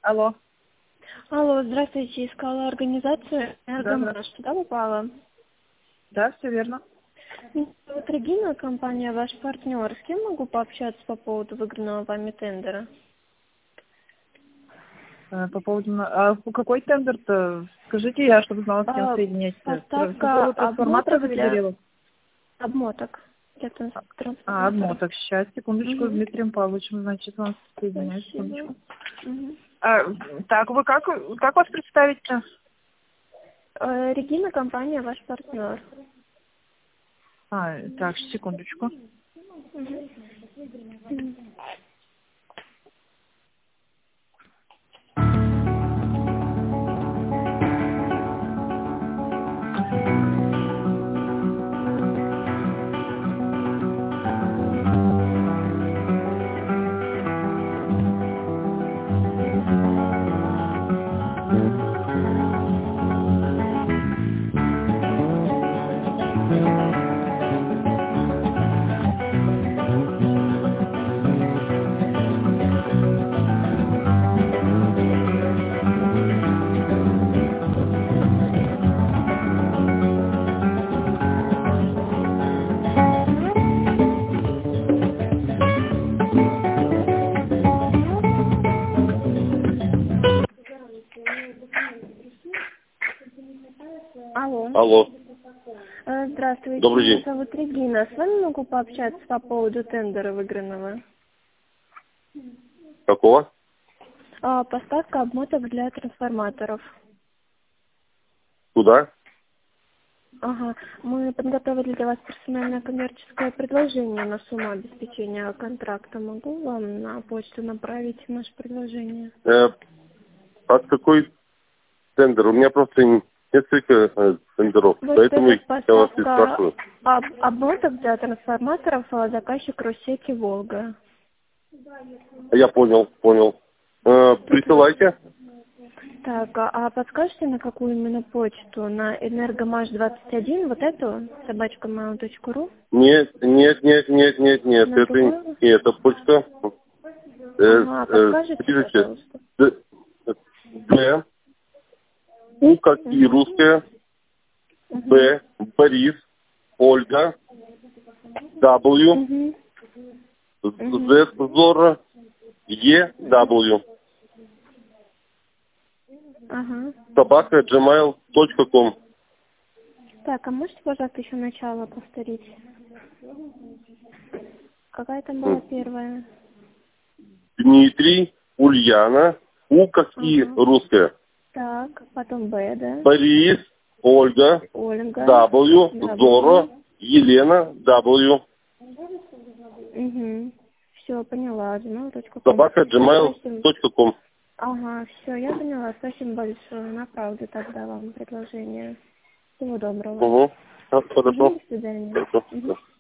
Алло. Алло, здравствуйте. Искала организацию Да. «Энергомаш». Туда попала? Да, все верно. Меня зовут Регина, компания «Ваш партнер». С кем могу пообщаться по поводу выигранного вами тендера? По поводу... какой тендер-то? Скажите, я, чтобы знала, с кем соединять. По Поставка поводу трансформатора обмоток для загорелых? обмоток. Для трансформаторов. Обмоток. Сейчас, секундочку, с Мгм. Дмитрием Павловичем, значит, вас соединяю, Спасибо. секундочку. Мгм. Так, вы как вас представить-то? Регина, компания «Ваш партнер». Так, секундочку. Мгм. Мгм. Алло. Алло, Здравствуйте, добрый меня день. зовут Регина. С вами могу пообщаться по поводу тендера выигранного? Какого? Поставка обмоток для трансформаторов. Куда? Ага. Мы подготовили для вас персональное коммерческое предложение на сумму обеспечения контракта. Могу вам на почту направить наше предложение? От какой тендер? У меня просто несколько тендеров, Вот поэтому это я вас и поставка спрашиваю. обмоток для трансформаторов, заказчик Русеки Волга. Я понял. Присылайте. Так, подскажете, на какую именно почту? На энергомаш21, вот эту, @mail.ru? Нет. На Это не другую? эта почта. Ага, подскажите, Подождите. пожалуйста. Б. У как и Угу. русская. Угу. Б. Борис. Ольга. W. Угу. Угу. Z. Зора. Е. W. Ага. Собака gmail.com. Так, а можете, пожалуйста, еще начало повторить? Какая там была первая? Дмитрий, Ульяна, У как и Ага. русская. Так, потом Б, да? Борис, Ольга, Ольга. W, W. Зора, Елена, W. Угу. Все, поняла. gmail.com. Собака Спасибо. gmail.com. Ага, все, я поняла. Спасибо большое. Направлю тогда вам предложение. Всего доброго. Угу. Хорошо. До свидания. Хорошо. Мгм.